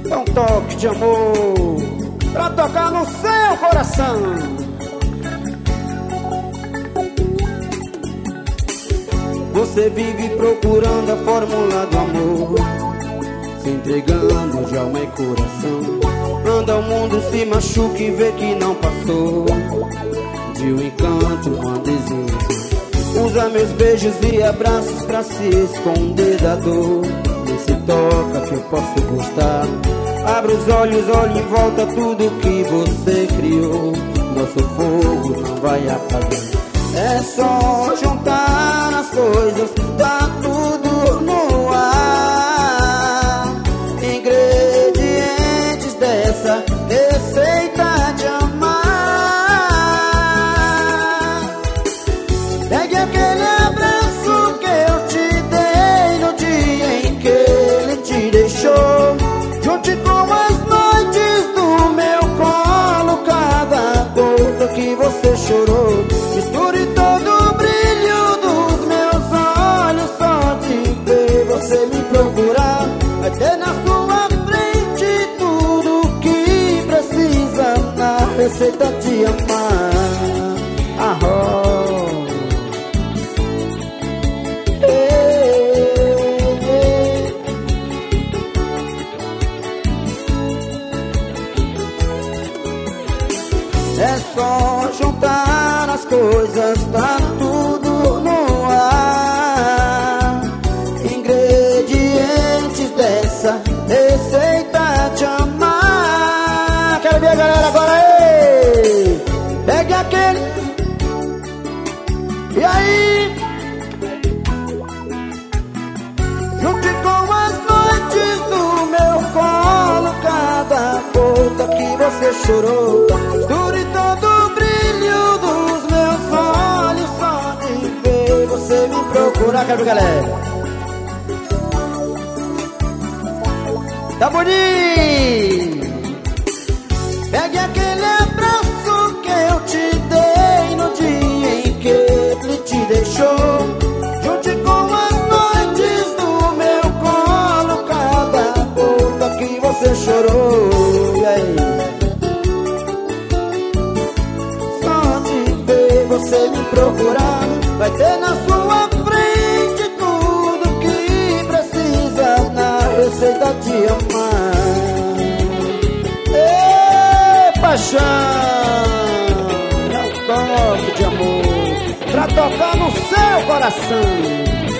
É um toque de amor pra tocar no seu coração. Você vive procurando a fórmula do amor, se entregando de alma e coração. Anda o mundo, se machuca e vê que não passou de um encanto, uma desilusão. Usa meus beijos e abraços pra se esconder da dor. Nesse toca que eu posso gostar. Abra os olhos, olhe em volta tudo que você criou. Nosso fogo não vai apagar. É só juntar as coisas, tá tudo no ar. Ingredientes dessa receita de amar. Pegue aquele abraço que eu te dei no dia em que ele te deixou. Junte com as noites do meu colo cada gota que você chorou. Misture todo o brilho dos meus olhos só de ver você me procurar. Vai ter na sua frente tudo que precisa na receita de amar. Arroz. É só juntar as coisas, tá tudo no ar. Ingredientes dessa receita de amar. Quero ver a galera agora, ei! Pegue aquele. E aí? Junte com as noites do meu colo cada gota que você chorou. Misture todo o brilho dos meus olhos só de ver você me procurar. Quero ver, galera. Tá bonito. Pegue aquele abraço que eu te dei no dia em que ele te deixou. Junte com as noites do meu colo cada gota que você chorou. E aí? Só de ver você me procurar. Vai ter na sua frente tudo que precisa na receita de amar. Ei, paixão! É um toque de amor pra tocar no seu coração.